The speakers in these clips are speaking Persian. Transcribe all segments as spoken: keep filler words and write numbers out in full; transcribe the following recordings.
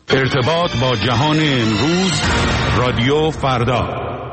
ارتباط با جهان امروز، رادیو فردا.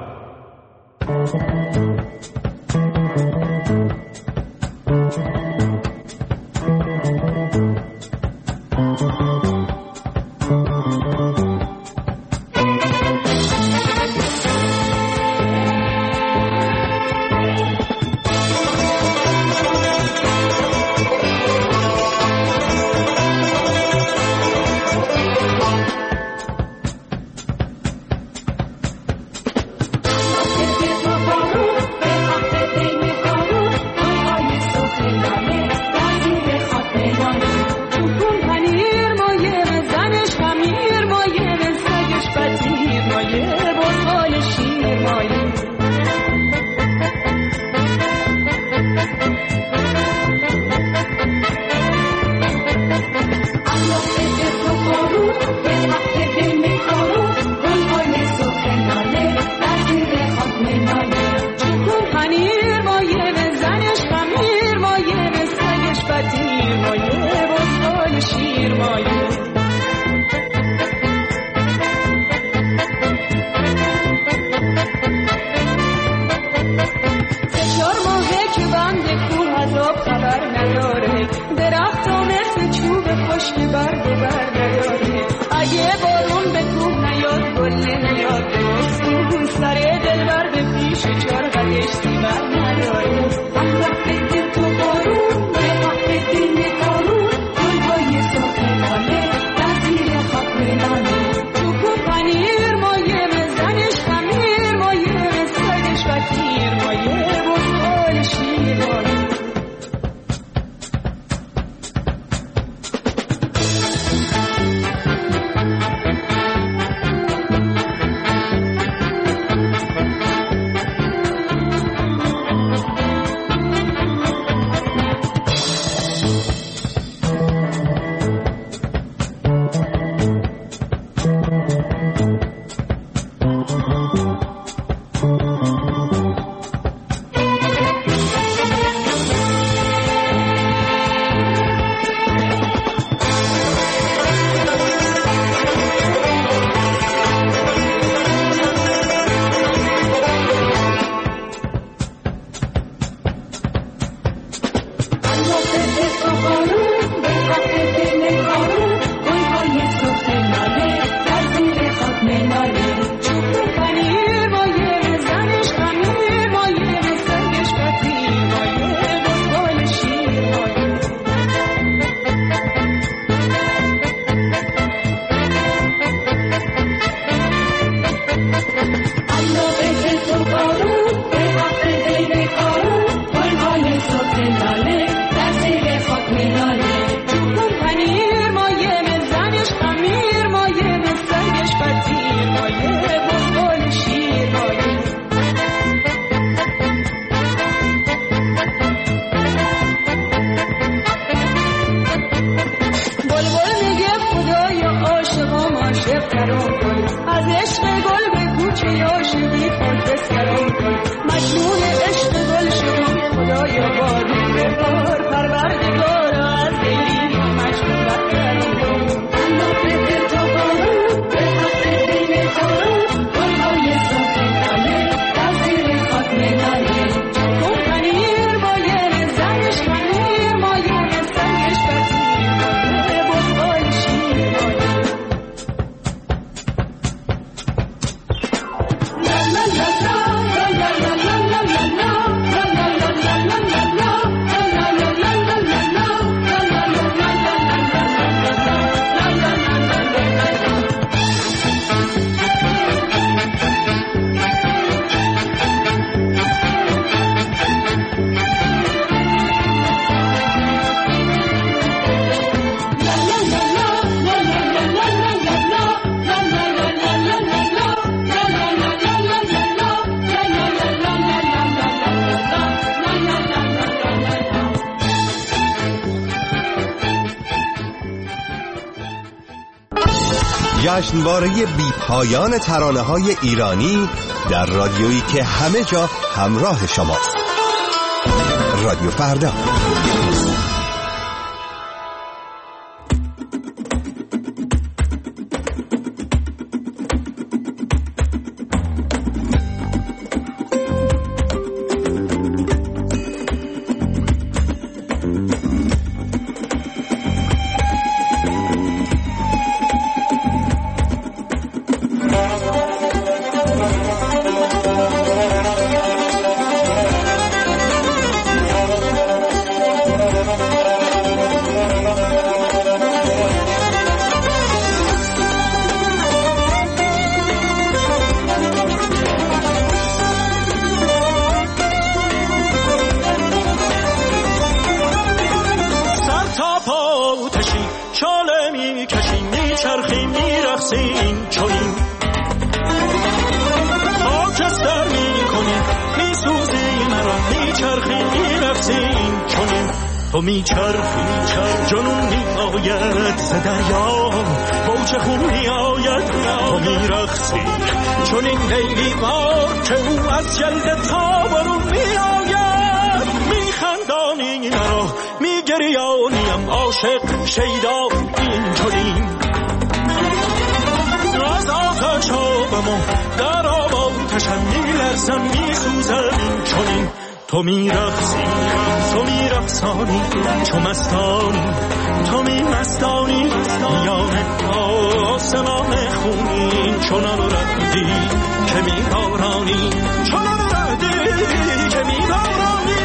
جشنواره بی پایان ترانه‌های ایرانی در رادیویی که همه جا همراه شماست. رادیو فردا. تو میچرخی جنون میآید ز دریا موج خون میآید تو میرقصی چون این لیلی بار که او از جلد تابرون میآید میخندانی مرا میگریانیم عاشق شیدا این چنین از آتش آبم در آب آتشم میلرزم میسوزم این چنین تو میرقصی تو میرقصانی چو مستانی تو میمستانی میان آسمان خونین چنان ردی که میبارانی چنان ردی که میبارانی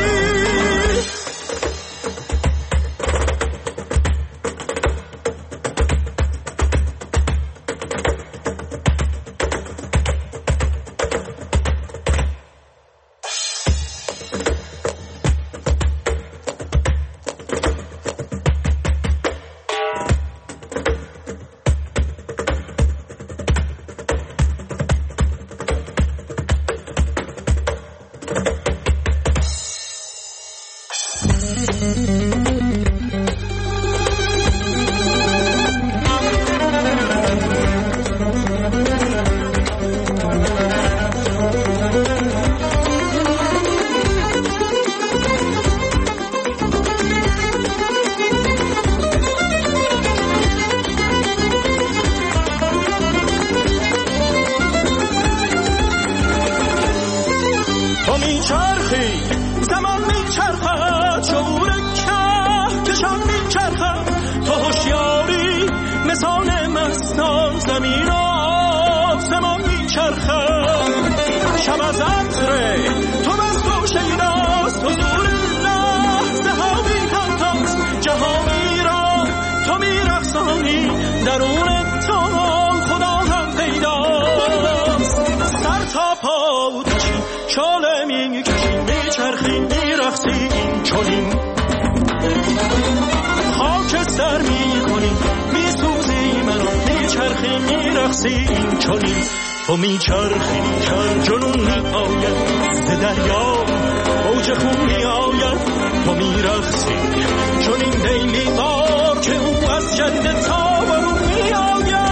تو میچرخی جنون میآید ز دریا موج خون میآید تو میرقصی چون این لیلی بار که او از جلد تابرون میآید.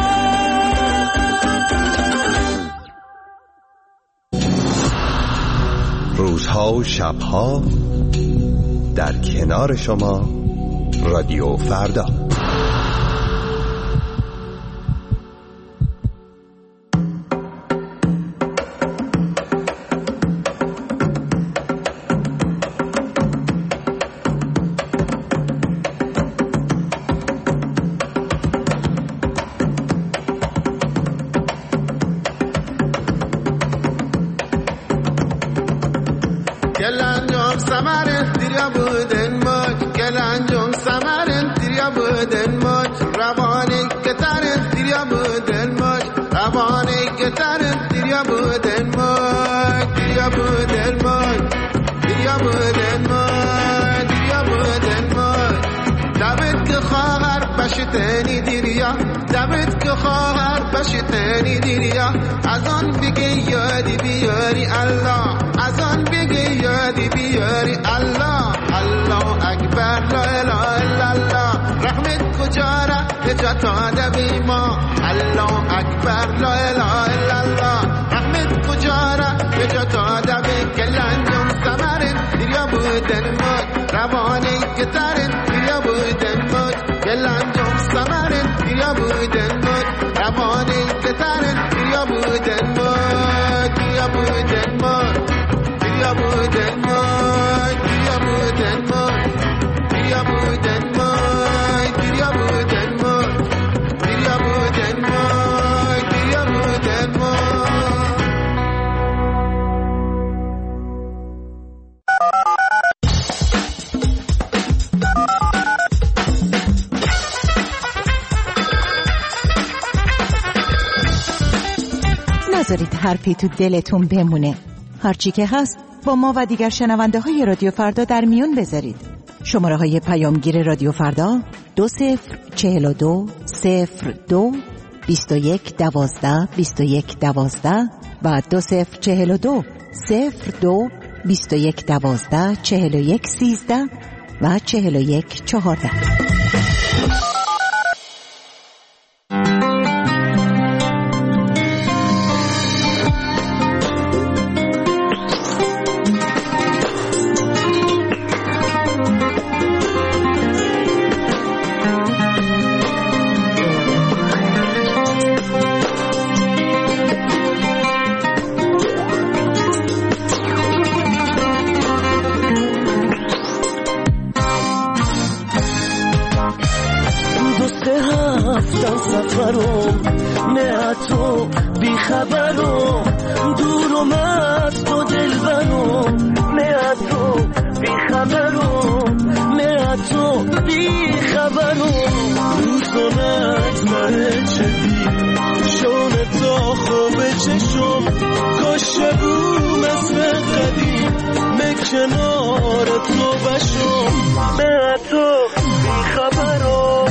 روزها و شبها در کنار شما رادیو فردا. بشتنی دیریا دبت که خواهر بشتنی دیریا از آن بگی یادی بیاری الله از آن بگی یادی بیاری الله الله اکبر لا اله الا الله رحمت کجاره نجات آده بی ما الله اکبر لا اله الا الله رحمت کجاره نجات آده بی کلان جون سمرن دیریا بودن مد روانی کترن دیریا بودن مد کلان جون سمرن دیریا بودن مد روانی کترن دیریا بودن مد دیریا بودن مد دیریا بودن مد دیریا بودن مد دیریا بودن مد دیریا بودن مد نذارید حرفی تو دلتون بمونه. هرچی که هست با ما و دیگر شنونده های رادیو فردا در میون بذارید. شماره های پیامگیر رادیو فردا دو صفر چهل و دو صفر دو بیست و یک دوازده بیست و یک دوازده و دو صفر چهل و دو صفر دو بیست و یک دوازده چهل و یک سیزده و چهل و یک چهارده. سفرم نه تو بی خبرم دورم از تو دلبرم نه تو بی خبرم نه تو بی خبرم روزانت مره چدی شون تا خوبه چشم کاشه بو مثل قدیم مکنار تو بشم نه تو بی خبرم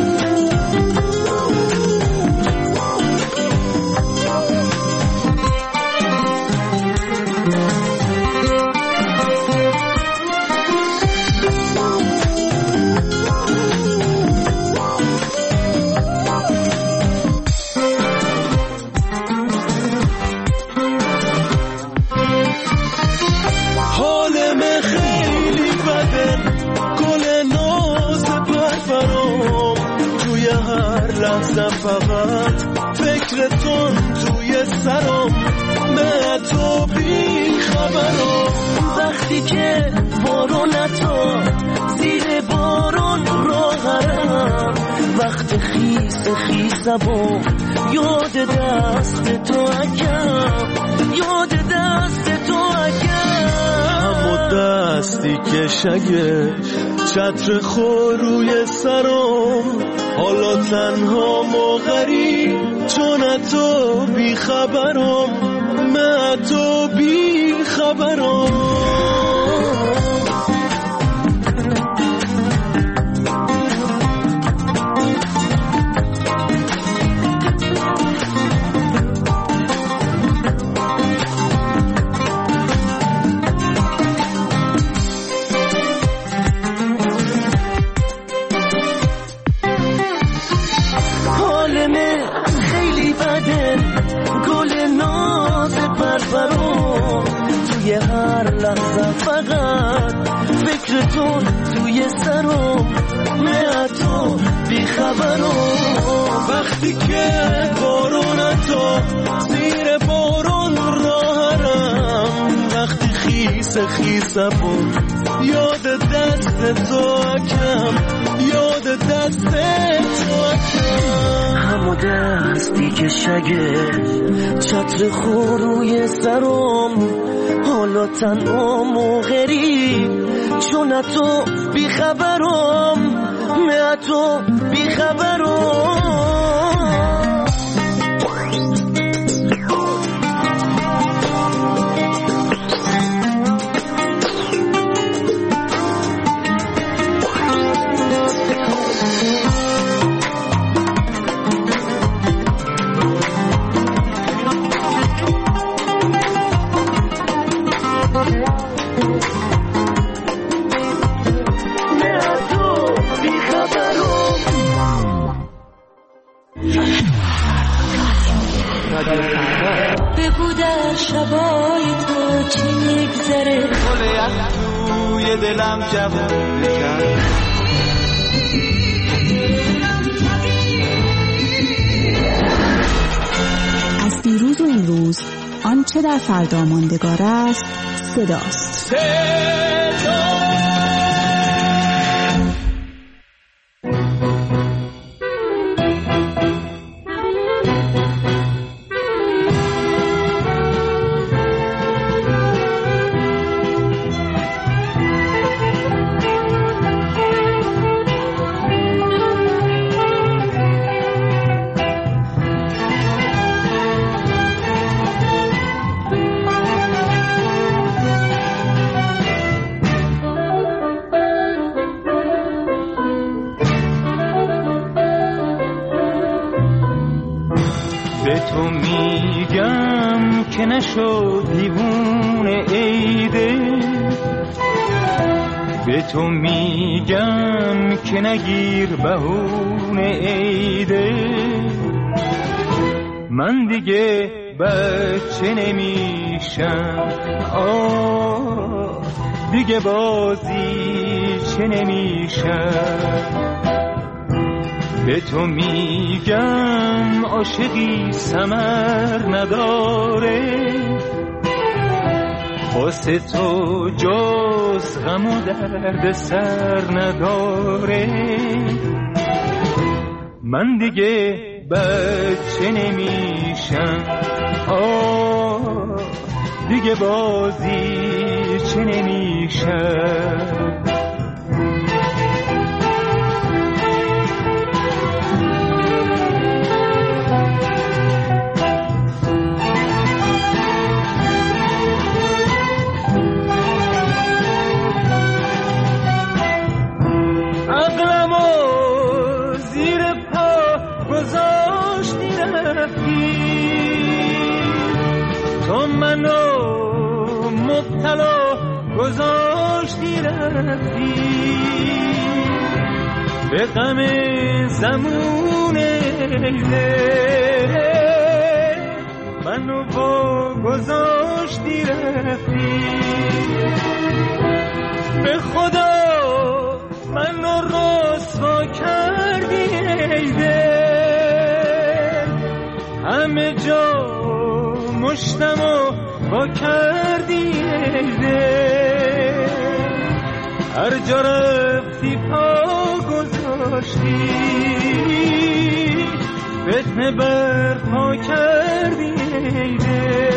فقط فکرتون توی سرم من تو بی خبرم وقتی که بارون تو زیر بارون راهرم وقت خیس خیسم و یاد دست تو اکم یاد دست تو اکم همو دستی که شگه چتر خور روی سرم حالا تنها مغری چون تو بی خبرم من تو بی خبرم فقط فکرتون توی سرم نه تو بی خبرم وقتی که بارون تو زیر بارون راهرم وقتی خیس خیسم و یاد دست تو اکم یاد دست تو اکم همو دستی که شگه چتر خور روی سرم حالا تنها مغری چون تو بی خبرم نه تو بی خبرم بگو در شبای تو چی میگذره گل یخ توی دلم جوون بکن از دیروز و امروز آنچه در فردا ماندگار است صداست. صدا تو میگم که نشو دیوونه ایده، به تو میگم که نگیر بهونه ایده. من دیگه بچه نمیشم، آه دیگه بازی چه نمیشم. به تو میگم عاشقی ثمر نداره، واسه تو جز غم و درد سر نداره. من دیگه بچه نمیشم، آه دیگه بازی چه نمیشم. تو منو مبتلا گذاشتی رفتی، به غم زمون لیله منو با گذاشتی رفتی. به خدا منو رسوا کردی ایده، همه جا مشتمو با کردی ایده. هر جا رفتی پا گذاشتی، فتنه برپا کردی ایده.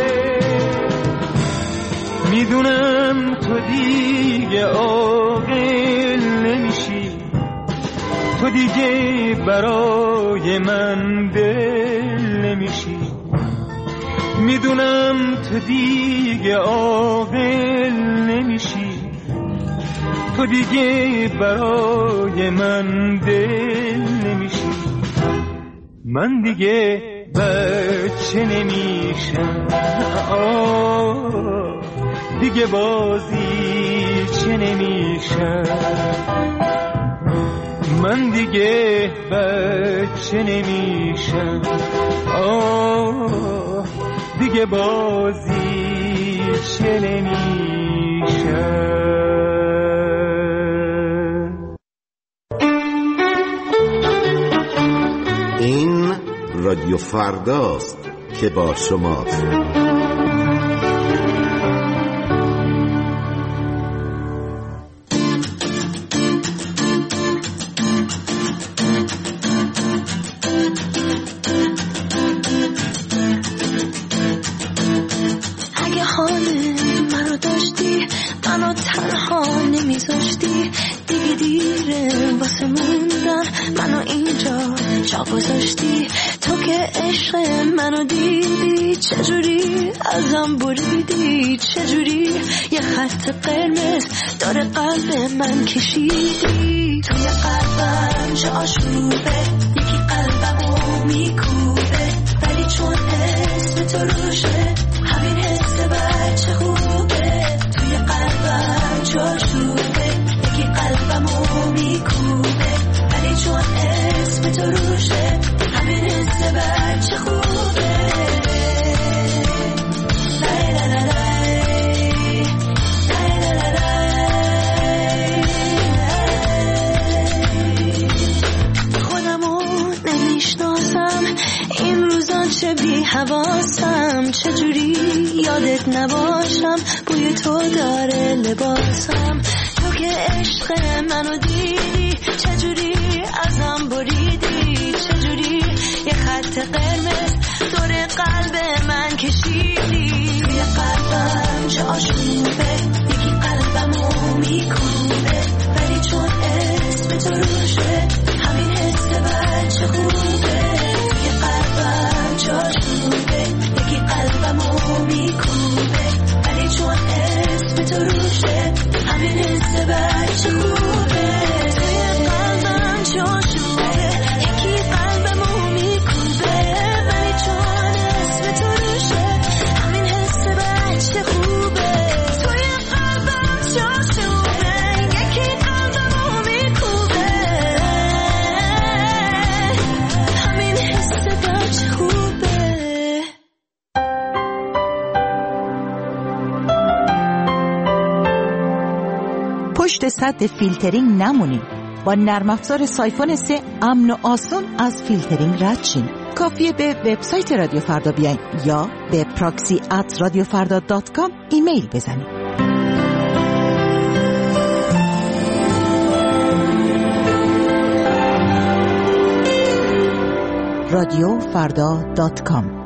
میدونم تو دیگه عاقل نمیشی، تو دیگه برای من دل نمیشی. میدونم تو دیگه عاقل نمیشی، تو دیگه برای من دل نمیشی. من دیگه بچه نمیشم، آه دیگه بازی چه نمیشم. من دیگه بچه نمیشم، آه دیگه بازی چه نمیشم. این رادیو فرداست که با شماست. گذاشتی تو که عشق منو دیدی، چجوری ازم بریدی، چجوری یه خط قرمز داره قلب من کشیدی. توی قلبم چه آشوبه، یکی قلبمو میکوبه، ولی چون اسم تو روشه همین حس بچه خوبه. توی قلبم چه آشوبه، یکی قلبمو میکوبه، ولی چون اسم تو روشه همین حس بچه خوبه. لای لای لای لای لای لای. خودمو نمیشناسم این روزا، چه بی حواسم، چجوری یادت نباشم، بوی تو داره لباسم. تو که عشق منو دیدی، چجوری ازم بریدی، چجوری یه خط قرمز دور قلب من کشیدی. توی قلبم چه آشوبه، یکی قلبمو میکوبه، ولی چون اسم تو روشه همین حس بچه خوبه. توی قلبم چه آشوبه، یکی قلبمو میکوبه، ولی چون اسم تو روشه همین حس بچه خوبه. توی قلبم چه آشوبه، یکی قلبمو میکوبه، پشت سد فیلترینگ نمونین. با نرم افزار سایفون سه امن و آسان از فیلترینگ رد شین. کافیه به وبسایت رادیو فردا بیاین یا به پراکسی ات رادیو فردا دات کام ایمیل بزنید. رادیو فردا دات کام.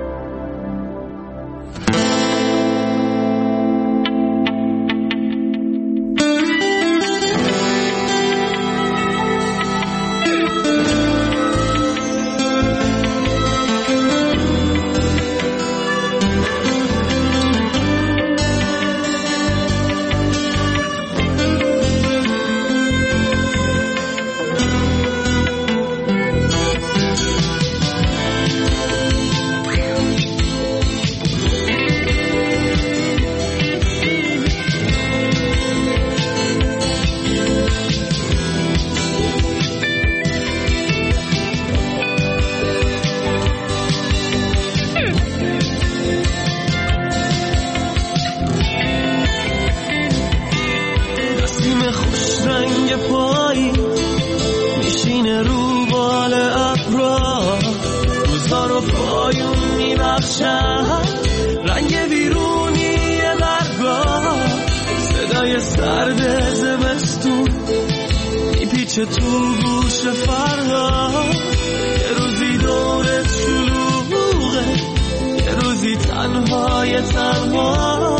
تو گوش فردا یه روزی دورت شلوغه، یه روزی تنهای تنها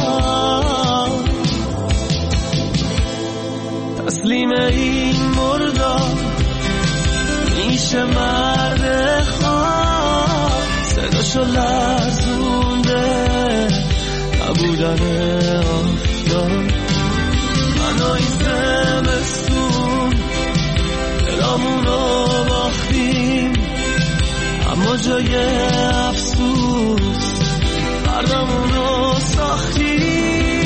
تسلیم این مردار میشه مرد خواه، صداشو لرزونده نبودن آفتاب. منو این زمستون دلامونو باختیم، اما جای افسوس فردامونو ساختیم.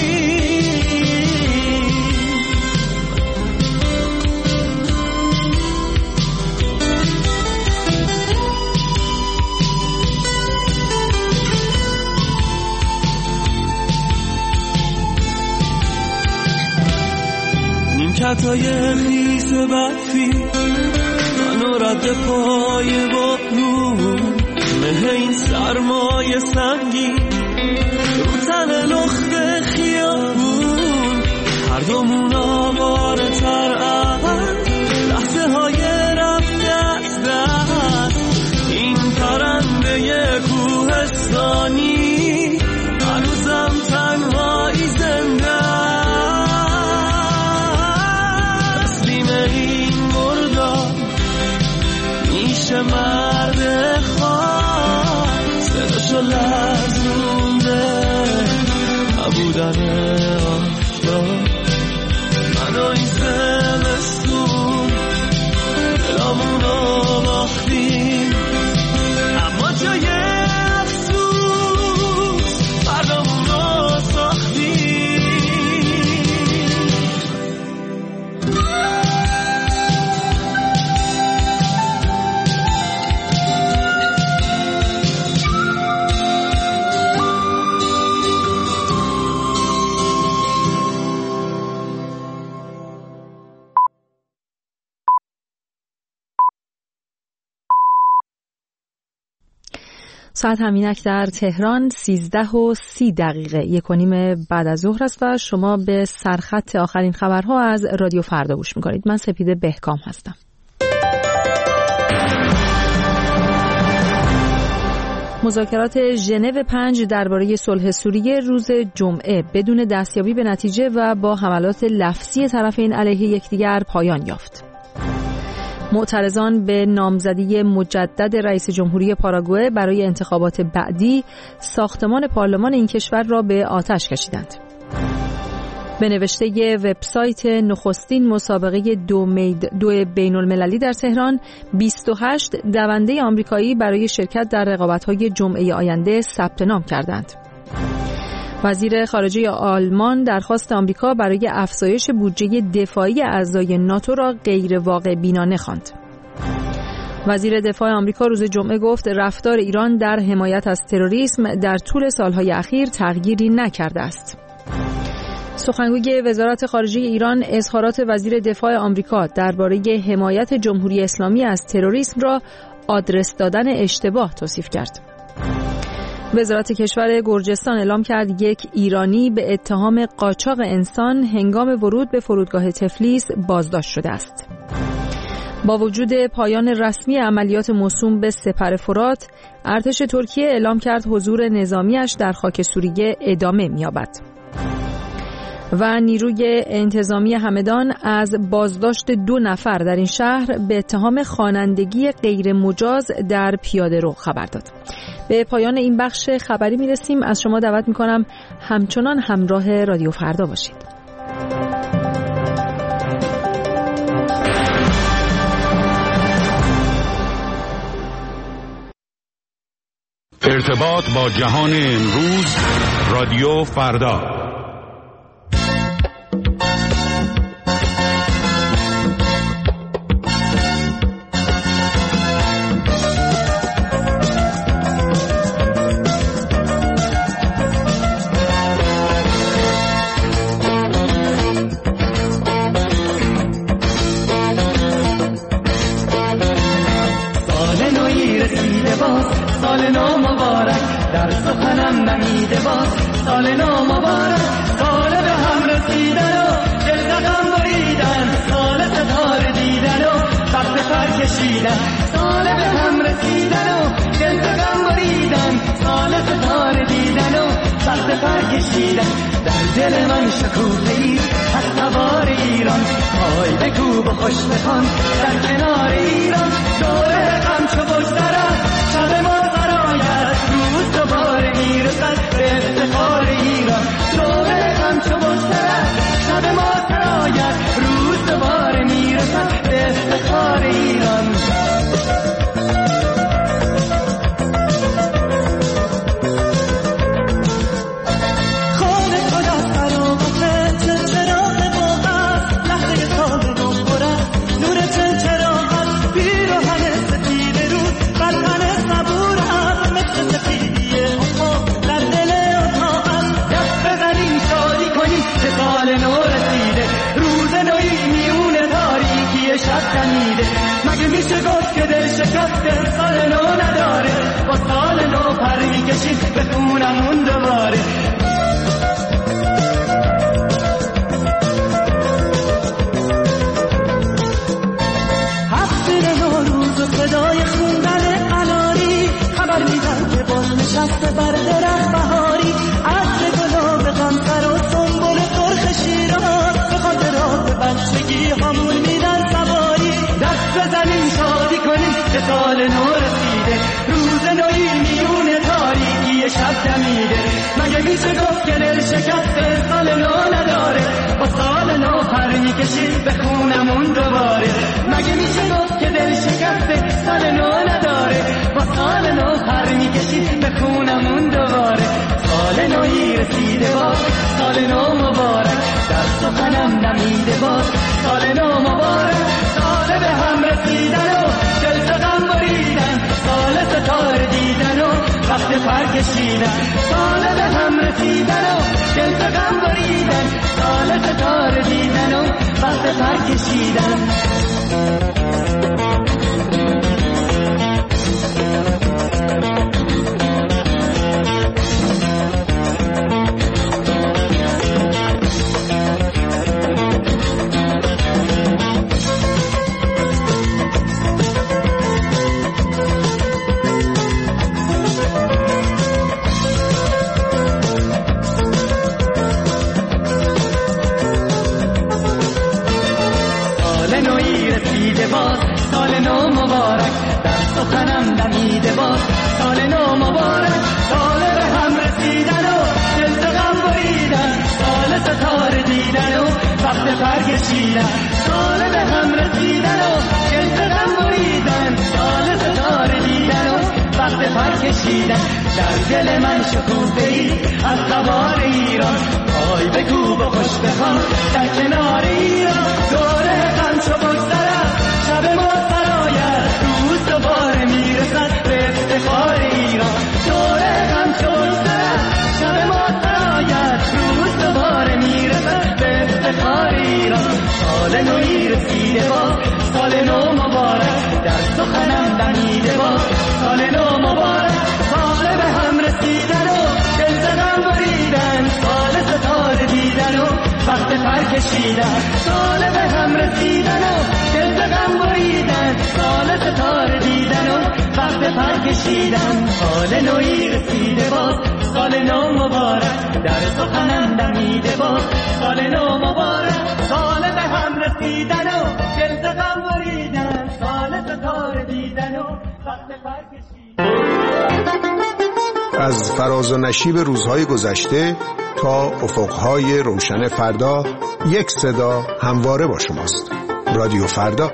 نیمکتای خیس برفی منو رد پای بارون، مه این سرمای سنگین رو تن لخت خیابون، هر دومون آواره ترن لحظه های رفت از دست. این پرنده کوهستانی هنوزم تنهایی زنده، تسلیم این مردار میشه مرد خواه، صداشو لرزونده نبودن آفتاب. منو این زمستون دلامونو باختیم، اما جای افسوس فردامونو ساختیم. ساعت همینک در تهران سیزده و سی دقیقه یک و نیم بعد از ظهر است و شما به سرخط آخرین خبرها از رادیو فردا گوش میکنید. من سپیده بهکام هستم. مذاکرات ژنو پنج درباره صلح سوریه روز جمعه بدون دستیابی به نتیجه و با حملات لفظی طرفین علیه یکدیگر پایان یافت. معترضان به نامزدی مجدد رئیس جمهوری پاراگوئه برای انتخابات بعدی ساختمان پارلمان این کشور را به آتش کشیدند. به نوشته وبسایت نخستین مسابقه دو, مید دو بین المللی در تهران، بیست و هشت دونده آمریکایی برای شرکت در رقابت‌های جمعه آینده ثبت نام کردند. وزیر خارجه آلمان درخواست آمریکا برای افزایش بودجه دفاعی اعضای ناتو را غیر واقع بینانه خواند. وزیر دفاع آمریکا روز جمعه گفت رفتار ایران در حمایت از تروریسم در طول سالهای اخیر تغییری نکرده است. سخنگوی وزارت خارجه ایران اظهارات وزیر دفاع آمریکا درباره حمایت جمهوری اسلامی از تروریسم را آدرس دادن اشتباه توصیف کرد. وزارت کشور گرجستان اعلام کرد یک ایرانی به اتهام قاچاق انسان هنگام ورود به فرودگاه تفلیس بازداشت شده است. با وجود پایان رسمی عملیات موسوم به سپر فرات، ارتش ترکیه اعلام کرد حضور نظامیش در خاک سوریه ادامه می‌یابد. و نیروی انتظامی همدان از بازداشت دو نفر در این شهر به اتهام خوانندگی غیر مجاز در پیاده‌رو خبر داد. به پایان این بخش خبری میرسیم. از شما دعوت میکنم همچنان همراه رادیو فردا باشید. ارتباط با جهان امروز، رادیو فردا. سال نو مبارک در سخنم نمیده باز، سال نو مبارک، سال به هم رسیدن و دل زدن بریدن، سال ستاره دیدن و وقت پر کشیدن، سال به هم رسیدن و دل زدن بریدن، سال ستاره دیدن و وقت پر کشیدن. در دل من شکوفه‌ای از سوار ایران، پای بکوب و خوش بخوان در کنار ایران، دوره غم چو بگذرد شب ما سرایت، روز دوباره میرسد به افتخار ایران، دوره غم چو بگذرد شب ما سرایت، روز دوباره میرسد به افتخار ایران. مگه میشه گفت که دل شکسته سال نو نداره، با سال نو پر میکشید به خونمون دوباره. هفتیر نوروز و صدای خوندن قناری، خبر میدن که باز نشسته بر درخت بهاری، عطر گلاب غمسر و سنبل سرخ شیراز، به خاطرات بچگی همون میدن سواری. دست بزنیم شادی کنیم که سال نو رسیده، روز نوی میونه تاریکی شب دمیده. مگه میشه گفت که دل شکسته سال نو نداره، با سال نو پر میکشید به خونمون دوباره. مگه میشه گفت که دل شکسته سال نو نداره، با سال نو پر میکشید به خونمون دوباره. سال نوی رسیده باز، سال نو مبارک، در سخنم نمیده باز، سال نو مبارک، سال به هم رسیدن و دل زدن بریدن، سال ستاره دیدن و وقت پر کشیدن، سال به هم رسیدن و دل زدن بریدن، سال ستاره دیدن و وقت پر کشیدن. سال نو مبارک، در سخنم دمیده باز، سال نو مبارک، سال به هم رسیدن و دل غم بریدن، سال ستاره دیدن و وقت پر کشیدن، سال به هم رسیدن و دل غم بریدن، سال ستاره دیدن و وقت پر کشیدن. در دل من شکوفه‌ای از سوار ایران، پای بکوب و خوش بخوان در کنار ایران، دوره غم چو بگذرد شب ما سرایت، روز دوباره میرسد به افتخار ایران، دوره غم چو بگذرد شب ما سرایت، روز دوباره میرسد کشیدن، سال به هم رسیدن و دل به غم بریدن، سال ستاره دیدن و وقت پر کشیدن. سال نوی رسیده باز، سال نو مبارک، در سخنم دمیده باز، سال نو مبارک. سال به هم رسیدن و دل به غم بریدن، سال ستاره دیدن و وقت پر کشیدن. از فراز و نشیب روزهای گذشته تا افقهای روشن فردا، یک صدا همواره با شماست. رادیو فردا.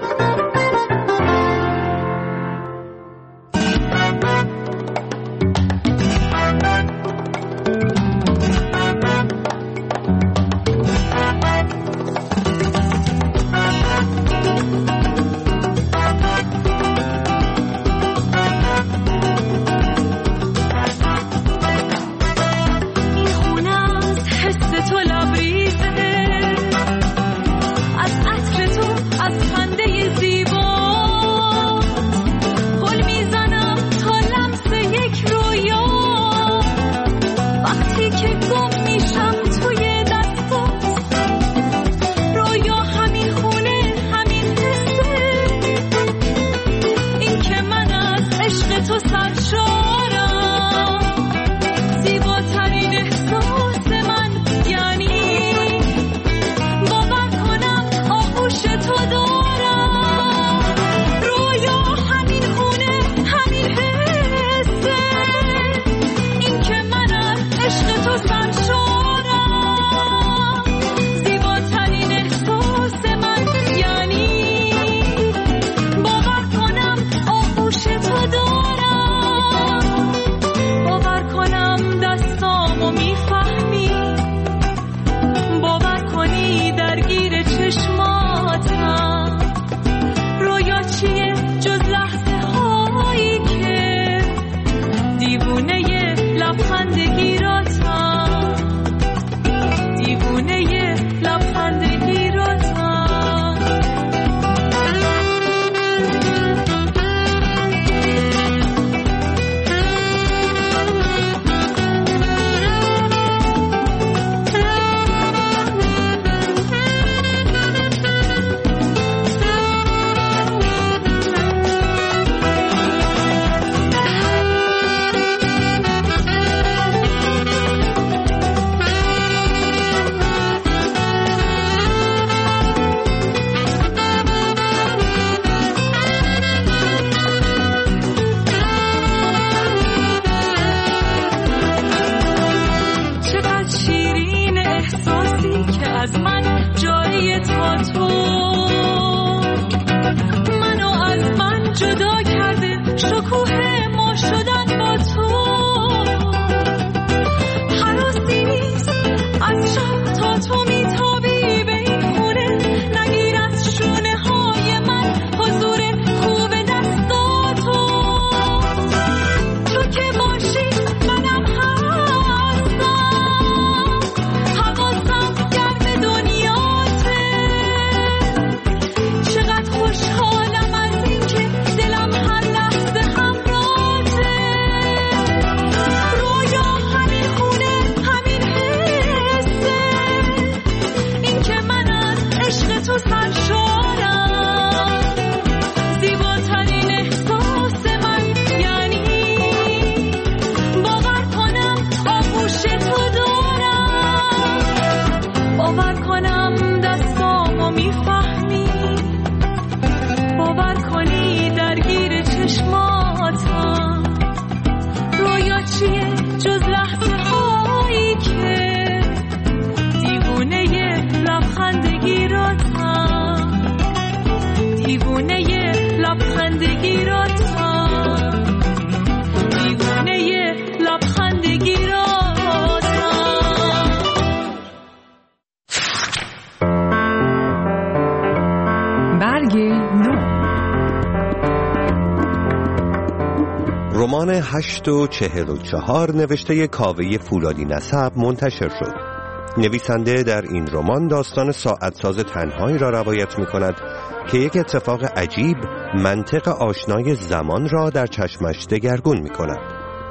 رمان هشت و چهل و چهار نوشته کاوه فولادی نسب منتشر شد. نویسنده در این رمان داستان ساعتساز تنهایی را روایت می کند که یک اتفاق عجیب منطق آشنای زمان را در چشمش دگرگون می کند.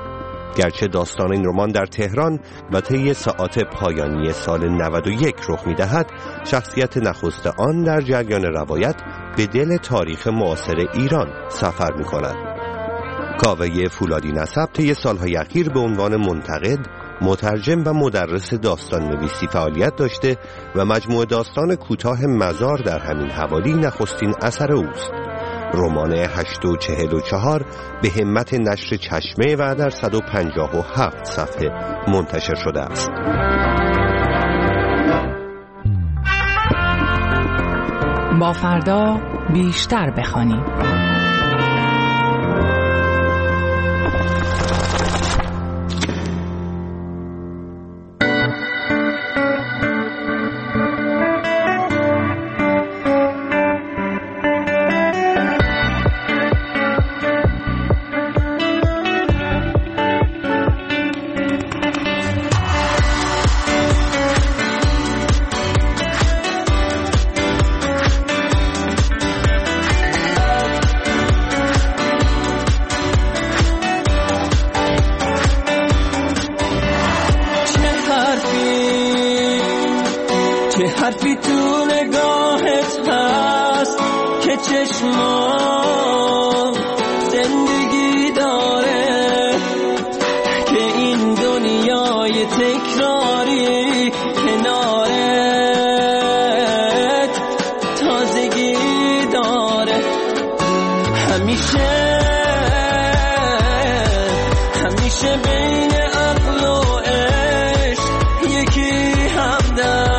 گرچه داستان این رمان در تهران و طی ساعات پایانی سال نود و یک رخ می‌دهد، شخصیت نخست آن در جریان روایت به دل تاریخ معاصر ایران سفر می‌کند. کاوه فولادی نسب طی سالهای اخیر به عنوان منتقد، مترجم و مدرس داستان نویسی فعالیت داشته و مجموعه داستان کوتاه مزار در همین حوالی نخستین اثر اوست. رمان هشت و چهل و چهار به همت نشر چشمه و در صد و پنجاه و هفت صفحه منتشر شده است. با فردا بیشتر بخوانیم. حرفی تو نگاهت هست که چشمان زندگی داره، که این دنیای تکراری کنارت تازگی داره. همیشه همیشه بین عقل و عشق یکی همدم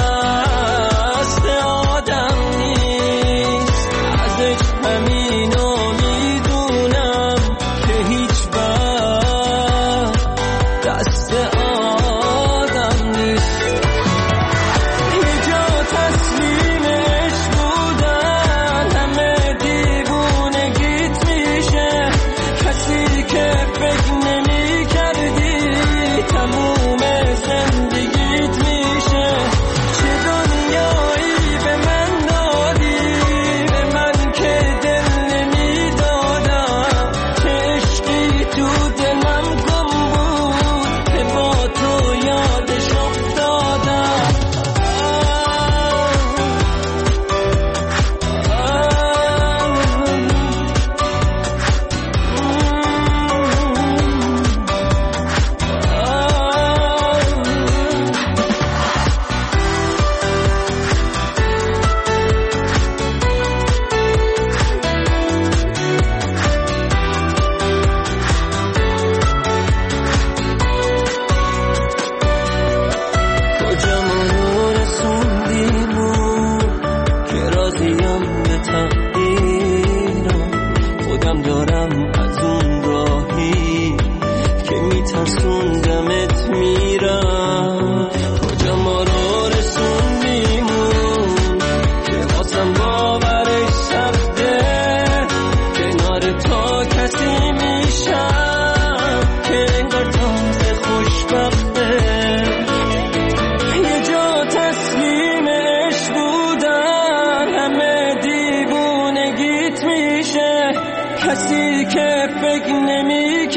کسی که فکر نمی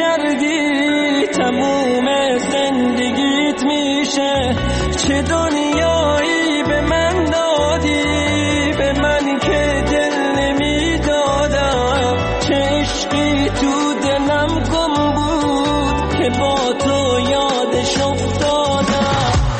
کردی تموم زندگیت میشه. چه دنیایی به من دادی، به من که دل نمی دادم. چه عشقی تو دلم گم بود که با تو یادش افتادم.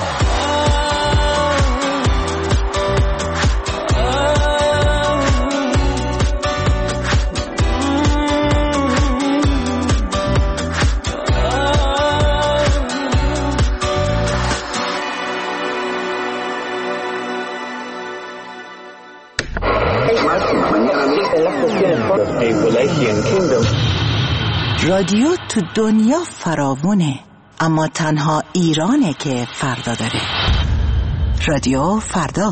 رادیو تو دنیا فراوونه، اما تنها ایرانه که فردا داره. رادیو فردا.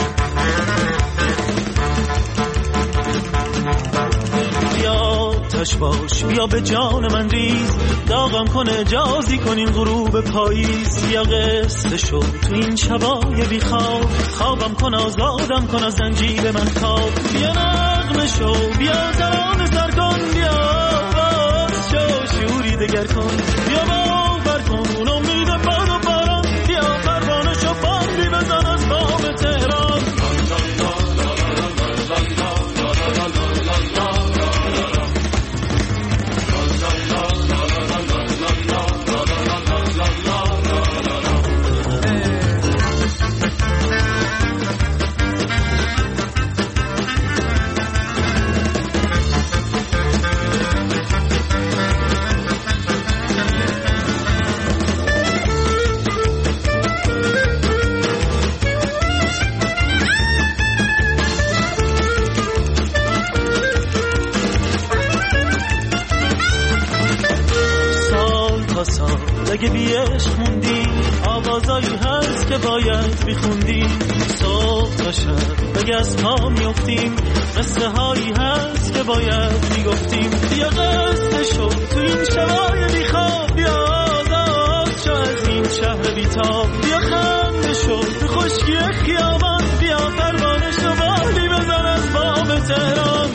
تاش باش بیا به جان من ریز داغم کن اجازی کن این غروب پاییز بیا قصه شو تو این شبای بی خواب خوابم کن آزادم کن از زنجیر من کاب بیا نغمه شو بیا زران زر کن بیا باز شو شوری دگر کن بیا باور کن اون امید باد و باران بیا پروانه شو باندی بزن از بام تهران اگه بی عشق موندیم آوازایی هست که باید میخوندیم صبح تا شب اگه از پا میفتیم قصه هایی هست که باید میگفتیم بیا قصه شو تو این شبای بی خواب بیا آزاد شو از این شهر بی تاب بیا خنده شو تو خشکی خیابان بیا پروانه شو بالی بزن از بام تهران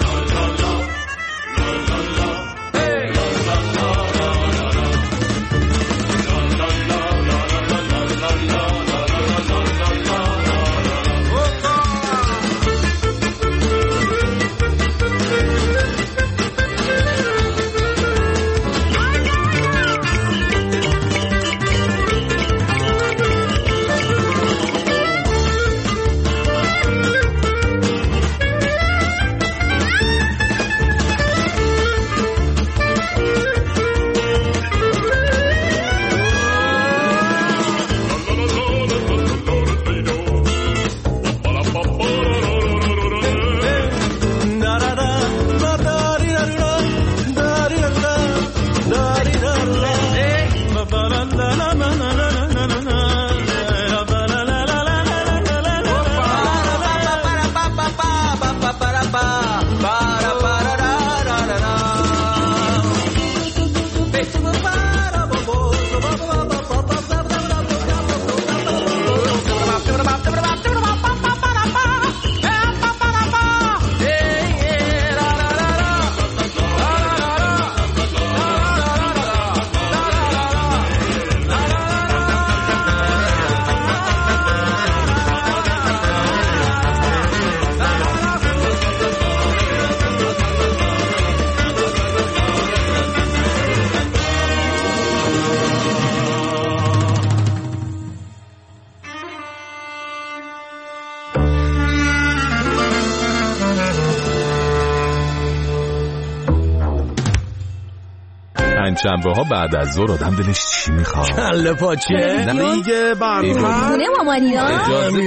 شنبه ها بعد از ظهر آدم دلش چی میخواد؟ کله پاچه نه دیگه برنامه خونه مامانی ها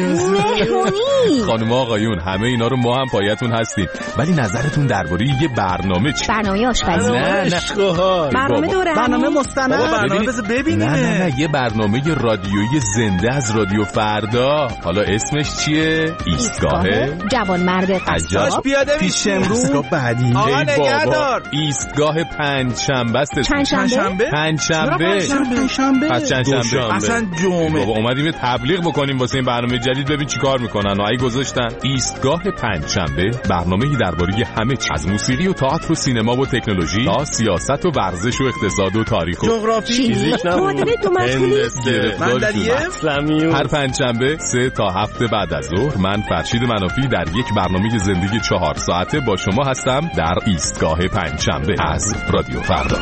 مهمونی خانم آقایون همه اینا رو ما هم پایتون هستیم ولی نظرتون درباره یه برنامه چی؟ برنامه آشپزی نه نه برنامه دوره برنامه مستند برنامه بذار ببینیم نه نه نه یه برنامه رادیویی زنده از رادیو فردا حالا اسمش چیه؟ ایستگاه جوان مرد قصاب پیاده پیش امروز بعدی آقا نگهدار ایستگاه پنجشنبه است پنجشنبه پنجشنبه پنجشنبه پس چندشنبه اصلا جمعه بابا اومدیم یه تبلیغ بکنیم واسه این برنامه جدید ببین چیکار میکنن و ای گذاشتن ایستگاه پنجشنبه برنامه‌ای درباره همه چیز از موسیقی و تئاتر و سینما و تکنولوژی تا سیاست و ورزش و اقتصاد و تاریخ و جغرافی فیزیک معادله دو مشغولی هر پنجشنبه سه تا هفت بعد از ظهر من فرشید منافی در یک برنامه زندگی چهار ساعته با شما هستم در ایستگاه پنجشنبه از رادیو فردا.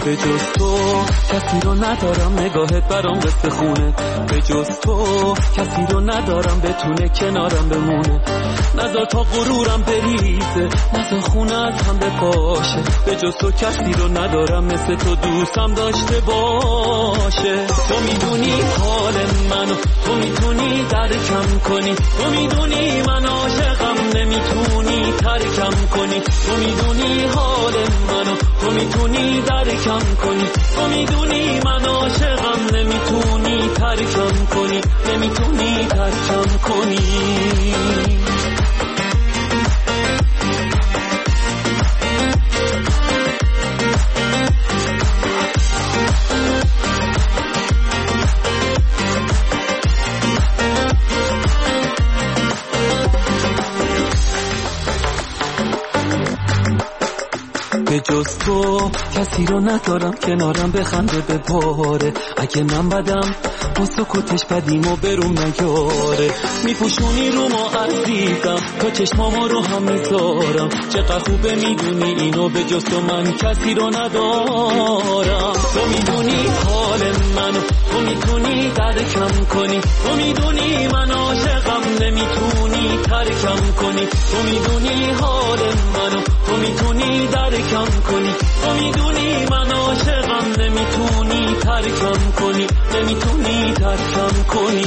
به جز تو کسی رو ندارم، نگاهت برام قصه خونه. به جز تو کسی رو ندارم بتونه کنارم بمونه. نذار تا غرورم بریزه، نذار خونت هم بپاشه. به جز تو کسی رو ندارم مثل تو دوستم داشته باشه. تو میدونی حال منو، تو میتونی درکم کنی. تو میدونی من عاشقم، نمیتونی ترکم کنی. تو میدونی حال منو، تو میتونی درکم کنی. تو میدونی من عاشقم، نمیتونی ترکم کنی. نمیتونی ترکم کنی. به جز تو کسی رو ندارم کنارم بخنده بباره. اگه من بدم با سکوتش بدیم و برون نیاره. میپوشونی رو ما عزیزم، تا چشمامو رو هم میذارم. چقدر خوبه میدونی اینو، به جز تو من کسی رو ندارم. تو میدونی حال منو، تو میتونی درکم کنی. تو میدونی من عاشقم، نمیتونی ترکم کنی. تو میدونی حال منو، تو میتونی درکم کنی. تو میدونی من عاشقم، نمیتونی ترکم کنی. نمیتونی ترکم کنی.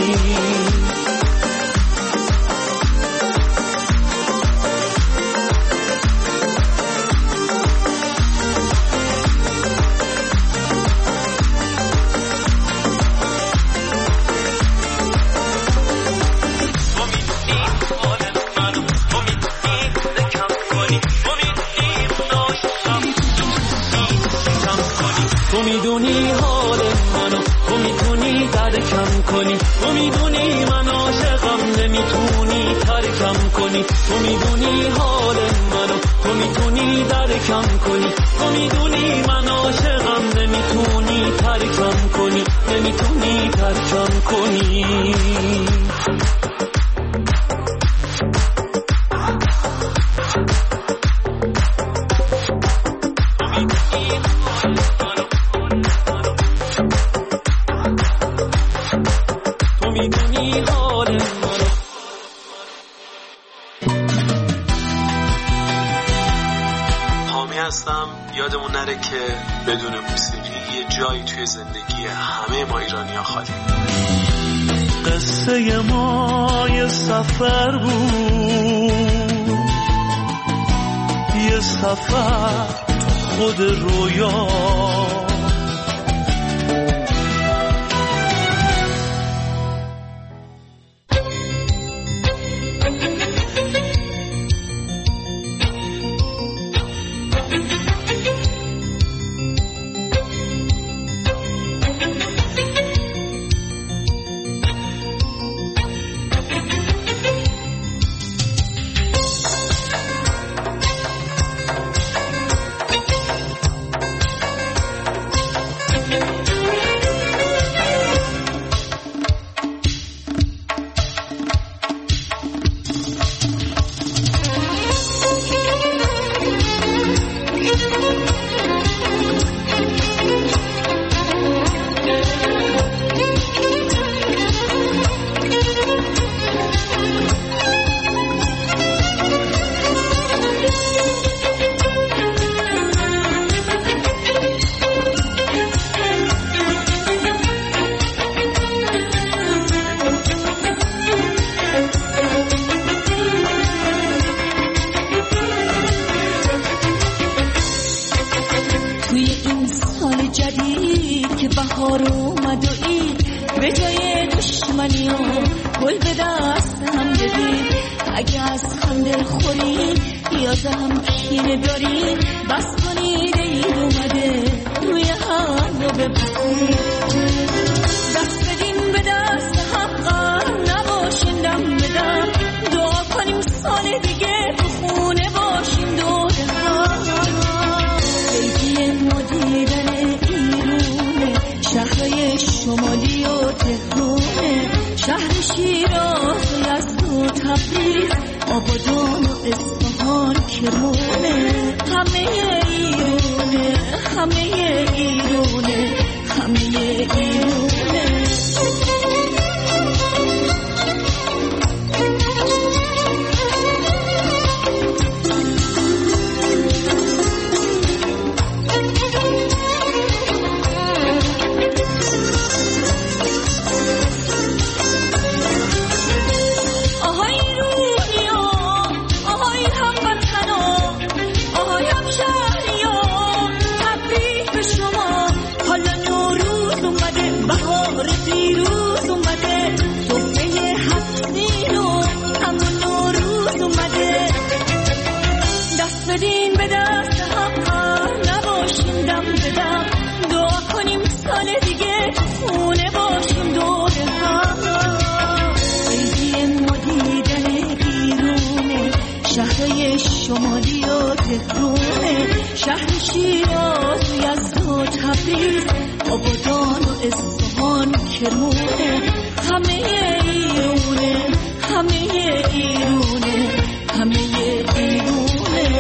تو میدونی حال منو، تو میتونی درکم کنی. تو میدونی من عاشقم، نمیتونی ترکم کنی. تو میدونی حال منو، تو میتونی درکم کنی. تو میدونی من عاشقم، نمیتونی ترکم کنی. نمیتونی ترکم کنی. یادمون نره که بدون موسیقی یه جایی توی زندگی همه ما ایرانی‌ها خالی. قصه ما یه سفر بود، یه سفر خود رویا. بهار اومد و این به جای دشمنی ها گل به دست هم بدیم. اگه از خنده خوریم یا هم کینه داریم بس کنید عید اومده روی هم رو بپسیم. دست بدیم به دست هم قرار نباشیم دم بدم. دعا کنیم سال دیگه تو خونه باشیم دور هم. بیگی ما دیدن ایرونه شهرهای شمالی و تهرونه، شهر شیراز و یزد و تبریز آبادان و اصفهان کرمونه. همه ایرونه همه ایرونه، همه ایرونه. شمالی و تهرونه، شهر شیراز و یزد و تبریز، آبادان و اصفهان کرمونه، همه ایرونه، همه ایرونه، همه ایرونه.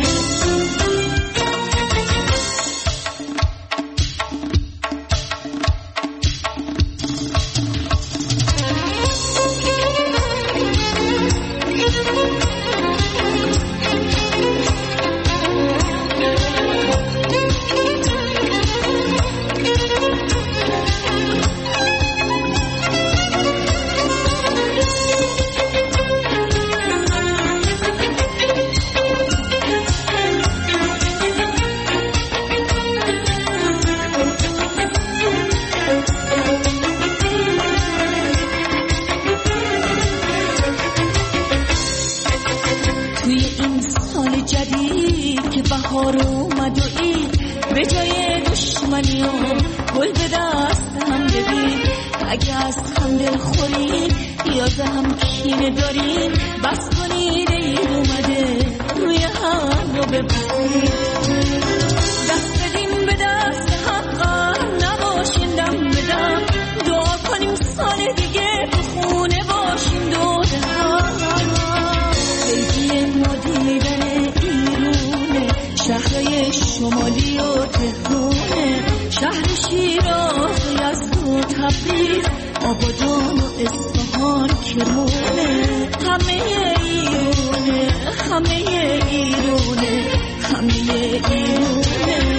شمالی و تهرونه، شهر شیراز و یزد و تبریز، آبادان و اصفهان کرمونه، همه ایرونه، همه ایرونه، همه ایرونه.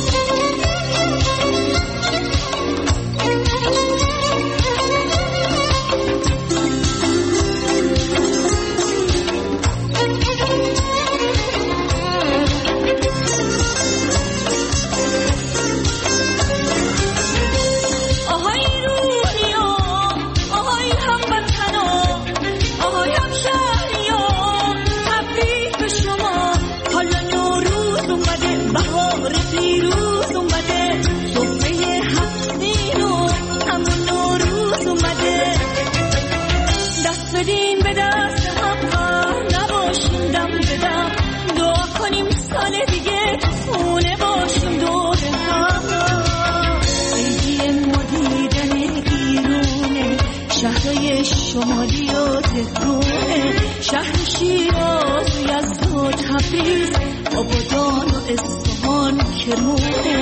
شمالی و تهرونه، شهر شیراز و یزد و تبریز، آبادان و اصفهان کرمونه،